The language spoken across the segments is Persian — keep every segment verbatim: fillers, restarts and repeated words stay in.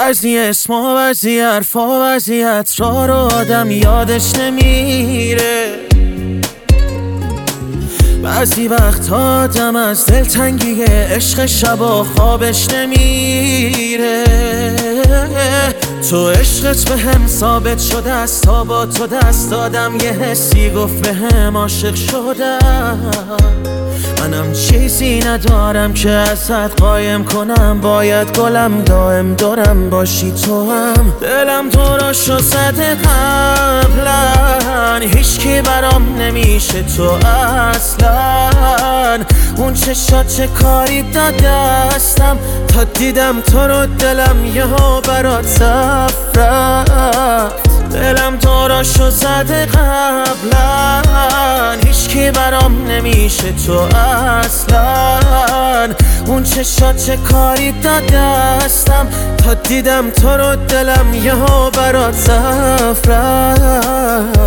بعضی اسما بعضی حرفا بعضی عطرا رو آدم یادش نمیره. بعضی وقت آدم از دلتنگی عشق شبا خوابش نمیره. تو عشقت به هم ثابت شده است، تا با تو دست دادم یه حسی گفت به هم عاشق شدم. منم چیزی ندارم که ازت قایم کنم، باید گلم دائم دورم باشی تو هم. دلم تو را شو زده قبلا، هیچ کی برام نمیشه تو اصلا. اون چشات چه کاری دادستم، تا دیدم تو رو دلم یهو برات صف رفت. دلم تو را شو زده قبلا، هیچ کی برام نمیشه تو اصلا. اون چشات چه کاری دادستم، تا دیدم تو رو دلم یهو برات صف رفت.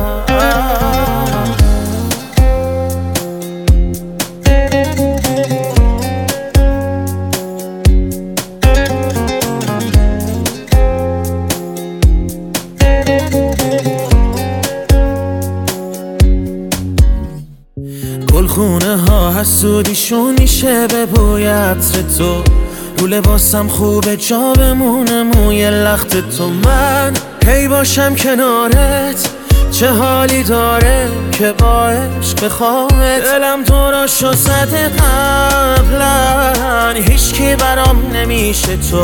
گلخونه ها حسودیشون میشه به بوی عطر تو، رو لباسم خوبه جا بمونه موی لخت تو. من هی باشم کنارت چه حالی داره که با عشق بخوامت. دلم تو را شو زده قبلا، هیچ کی برام نمیشه تو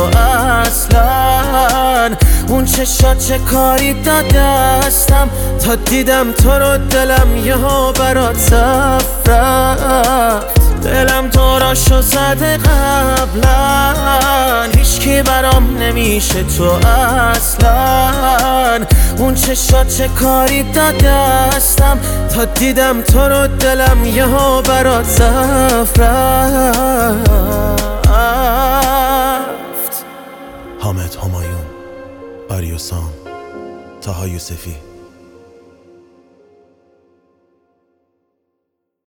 اصلا. اون چشات چه کاری دادستم، تا دیدم تو رو دلم یهو برات صف رفت. دلم تو را شو زده قبلا، هیچ کی برام نمیشه تو اصلا. اون چشات چه کاری دادستم، تا دیدم تو رو دلم یهو برات صف رفت. حامد همایون، آریوسام، طاها یوسفی.